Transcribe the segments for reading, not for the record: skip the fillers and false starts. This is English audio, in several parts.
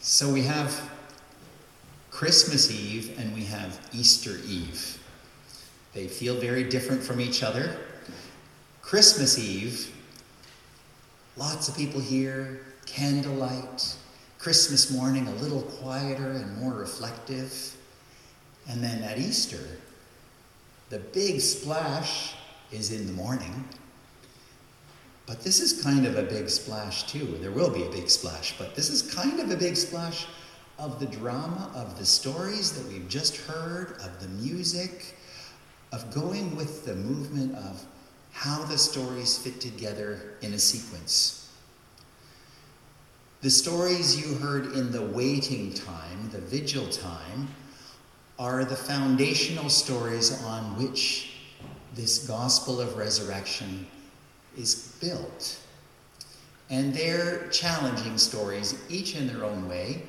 So we have Christmas Eve and we have Easter Eve. They feel very different from each other. Christmas Eve, lots of people here, candlelight. Christmas morning, a little quieter and more reflective. And then at Easter, the big splash is in the morning. But this is kind of a big splash too. There will be a big splash, but this is kind of a big splash of the drama, of the stories that we've just heard, of the music, of going with the movement of how the stories fit together in a sequence. The stories you heard in the waiting time, the vigil time, are the foundational stories on which this gospel of resurrection is built. And they're challenging stories, each in their own way.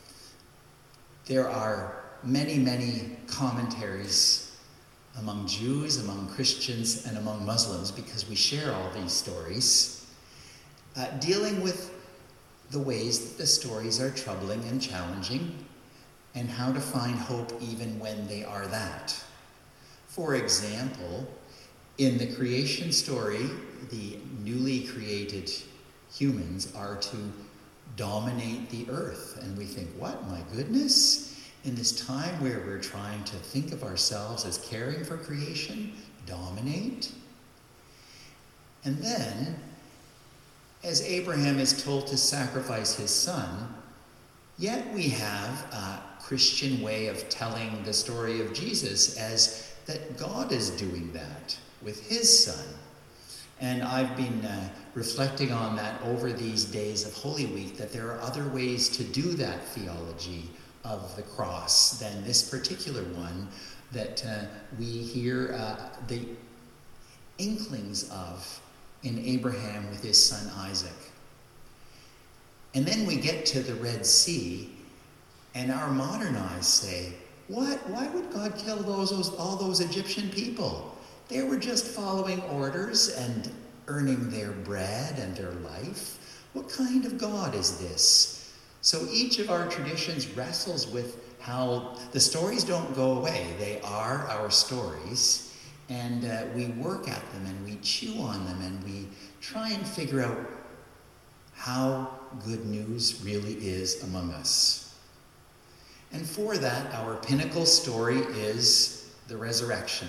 There are many, many commentaries among Jews, among Christians, and among Muslims, because we share all these stories, dealing with the ways that the stories are troubling and challenging, and how to find hope even when they are that. For example, in the creation story, the newly created humans are to dominate the earth. And we think, what, my goodness? In this time where we're trying to think of ourselves as caring for creation, dominate? And then, as Abraham is told to sacrifice his son, yet we have a Christian way of telling the story of Jesus as that God is doing that with his son. And I've been reflecting on that over these days of Holy Week, that there are other ways to do that theology of the cross than this particular one that we hear the inklings of in Abraham with his son Isaac. And then we get to the Red Sea, and our modern eyes say, what? Why would God kill all those Egyptian people? They were just following orders and earning their bread and their life. What kind of God is this? So each of our traditions wrestles with how the stories don't go away. They are our stories, and we work at them and we chew on them and we try and figure out how good news really is among us. And for that, our pinnacle story is the resurrection.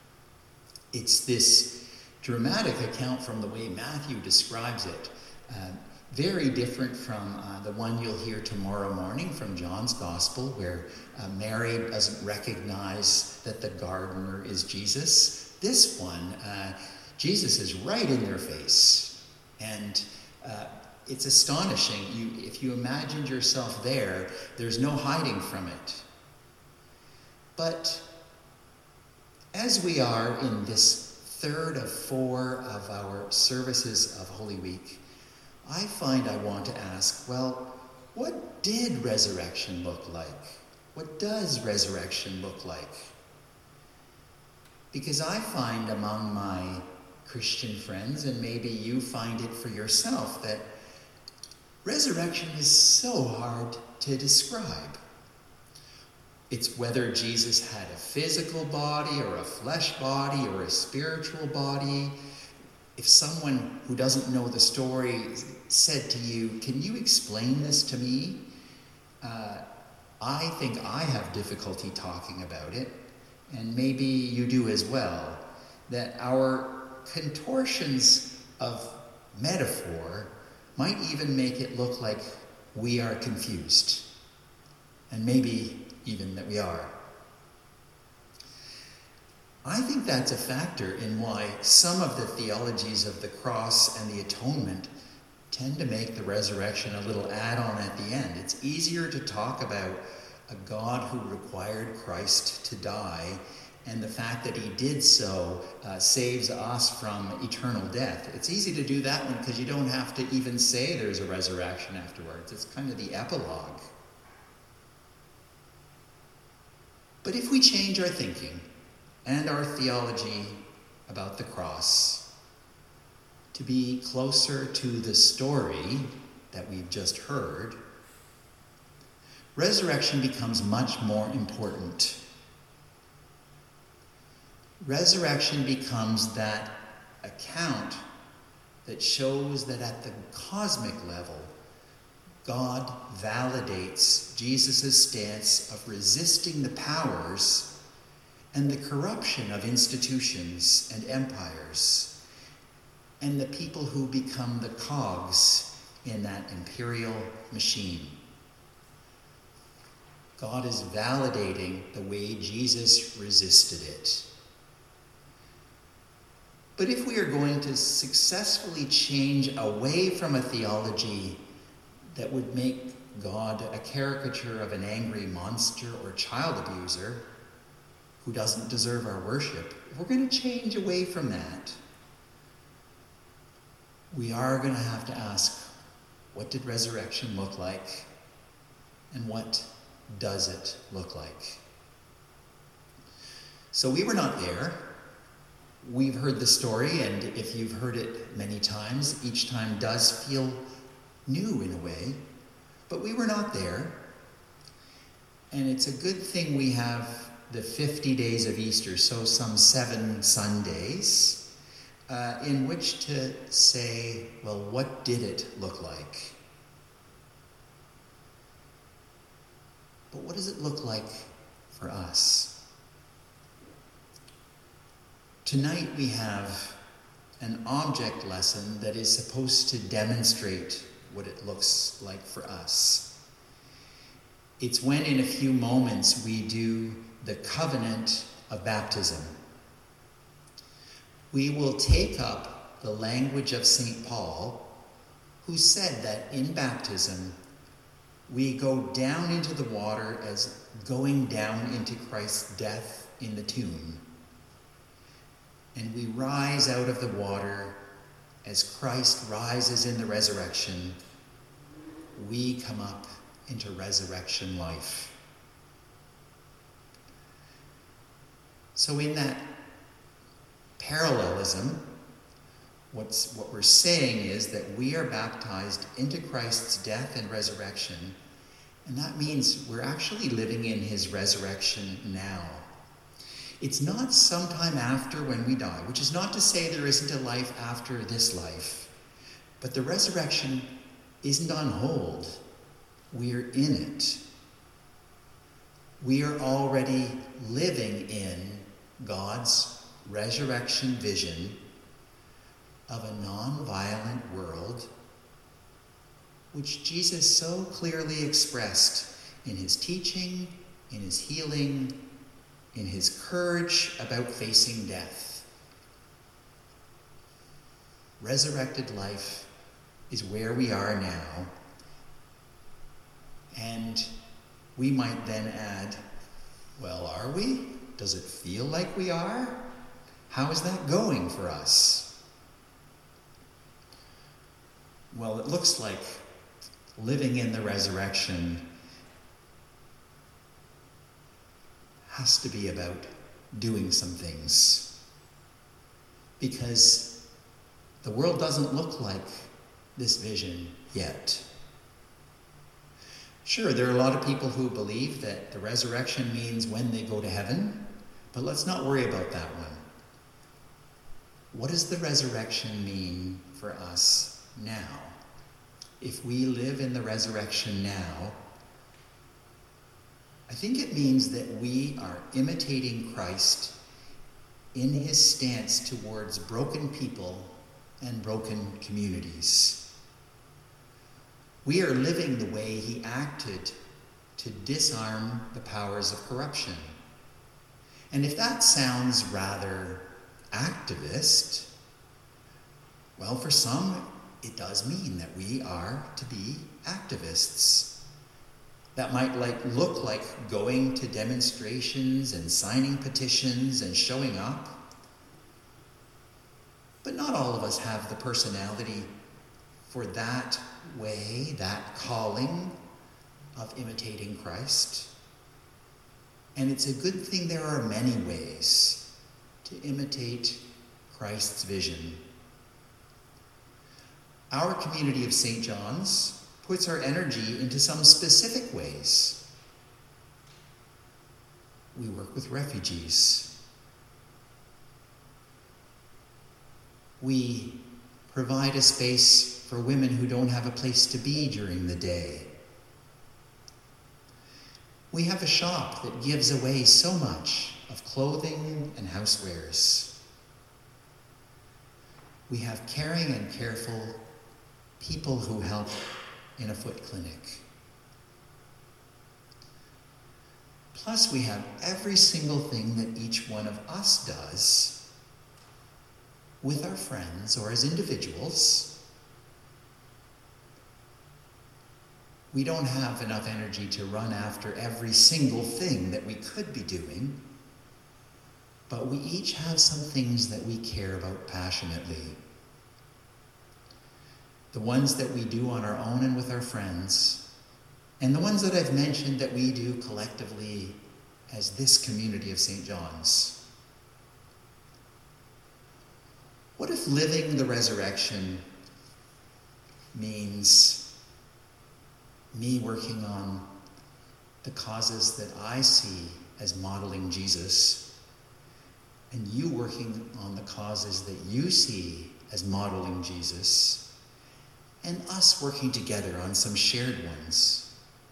It's this dramatic account from the way Matthew describes it, very different from the one you'll hear tomorrow morning from John's Gospel, where Mary doesn't recognize that the gardener is Jesus. This one, Jesus is right in their face, and it's astonishing. If you imagined yourself there, there's no hiding from it. But as we are in this third of 4 of our services of Holy Week, I find I want to ask, well, what did resurrection look like? What does resurrection look like? Because I find among my Christian friends, and maybe you find it for yourself, that resurrection is so hard to describe. It's whether Jesus had a physical body or a flesh body or a spiritual body. If someone who doesn't know the story said to you, can you explain this to me? I think I have difficulty talking about it, and maybe you do as well, that our contortions of metaphor might even make it look like we are confused, and maybe even that we are. I think that's a factor in why some of the theologies of the cross and the atonement tend to make the resurrection a little add-on at the end. It's easier to talk about a God who required Christ to die, and the fact that he did so saves us from eternal death. It's easy to do that one because you don't have to even say there's a resurrection afterwards. It's kind of the epilogue. But if we change our thinking and our theology about the cross to be closer to the story that we've just heard, resurrection becomes much more important. Resurrection becomes that account that shows that at the cosmic level, God validates Jesus' stance of resisting the powers and the corruption of institutions and empires, and the people who become the cogs in that imperial machine. God is validating the way Jesus resisted it. But if we are going to successfully change away from a theology that would make God a caricature of an angry monster or child abuser who doesn't deserve our worship, if we're going to change away from that, we are going to have to ask, what did resurrection look like? And what does it look like? So we were not there. We've heard the story, and if you've heard it many times, each time does feel new in a way. But we were not there. And it's a good thing we have the 50 days of Easter, so some 7 Sundays, in which to say, well, what did it look like? But what does it look like for us? Tonight we have an object lesson that is supposed to demonstrate what it looks like for us. It's when in a few moments we do the covenant of baptism. We will take up the language of St. Paul, who said that in baptism we go down into the water as going down into Christ's death in the tomb. And we rise out of the water as Christ rises in the resurrection. We come up into resurrection life. So in that parallelism, what we're saying is that we are baptized into Christ's death and resurrection, and that means we're actually living in his resurrection now. It's not sometime after when we die, which is not to say there isn't a life after this life, but the resurrection isn't on hold. We're in it. We are already living in God's resurrection vision of a non-violent world, which Jesus so clearly expressed in his teaching, in his healing, in his courage about facing death. Resurrected life is where we are now, and we might then add, well, are we? Does it feel like we are? How is that going for us? Well, it looks like living in the resurrection has to be about doing some things, because the world doesn't look like this vision yet. Sure, there are a lot of people who believe that the resurrection means when they go to heaven, but let's not worry about that one. What does the resurrection mean for us now? If we live in the resurrection now, I think it means that we are imitating Christ in his stance towards broken people and broken communities. We are living the way he acted to disarm the powers of corruption. And if that sounds rather activist, well, for some, it does mean that we are to be activists. That might look like going to demonstrations and signing petitions and showing up. But not all of us have the personality for that way, that calling of imitating Christ. And it's a good thing there are many ways to imitate Christ's vision. Our community of St. John's puts our energy into some specific ways. We work with refugees. We provide a space for women who don't have a place to be during the day. We have a shop that gives away so much of clothing and housewares. We have caring and careful people who help in a foot clinic. Plus, we have every single thing that each one of us does with our friends or as individuals. We don't have enough energy to run after every single thing that we could be doing, but we each have some things that we care about passionately. The ones that we do on our own and with our friends, and the ones that I've mentioned that we do collectively as this community of St. John's. What if living the resurrection means me working on the causes that I see as modeling Jesus, and you working on the causes that you see as modeling Jesus, and us working together on some shared ones?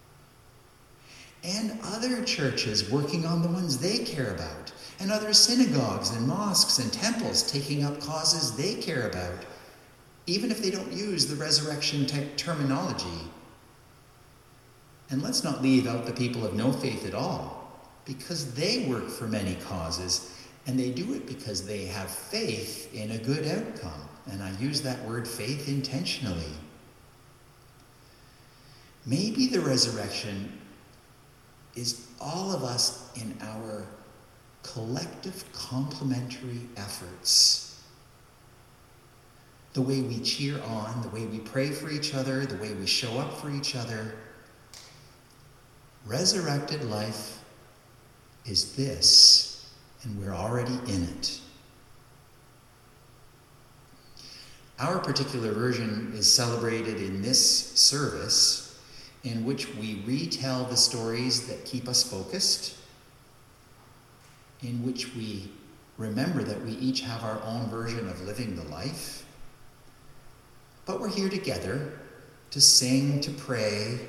And other churches working on the ones they care about, and other synagogues and mosques and temples taking up causes they care about, even if they don't use the resurrection terminology. And let's not leave out the people of no faith at all, because they work for many causes, and they do it because they have faith in a good outcome. And I use that word faith intentionally. Maybe the resurrection is all of us in our collective complementary efforts. The way we cheer on, the way we pray for each other, the way we show up for each other. Resurrected life is this, and we're already in it. Our particular version is celebrated in this service, in which we retell the stories that keep us focused, in which we remember that we each have our own version of living the life. But we're here together to sing, to pray,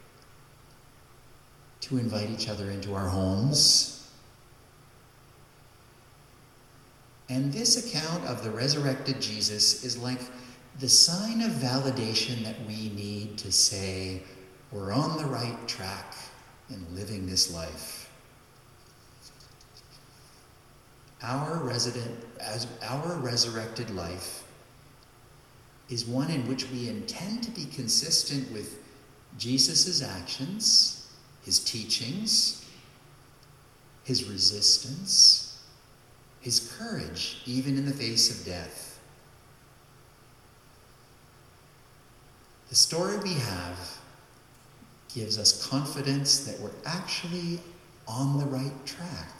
to invite each other into our homes. And this account of the resurrected Jesus is like the sign of validation that we need to say, we're on the right track in living this life. Our resurrected life is one in which we intend to be consistent with Jesus' actions, his teachings, his resistance, his courage, even in the face of death. The story we have gives us confidence that we're actually on the right track.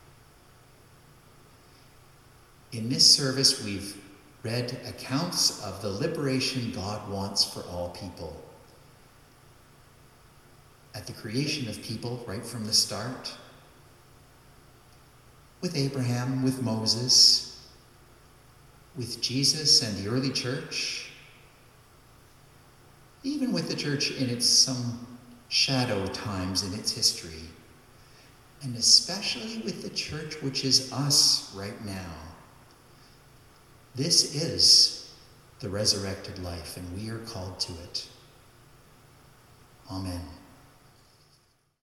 In this service, we've read accounts of the liberation God wants for all people. At the creation of people right from the start, with Abraham, with Moses, with Jesus and the early church, even with the church in its some shadow times in its history, and especially with the church which is us right now. This is the resurrected life, and we are called to it. Amen.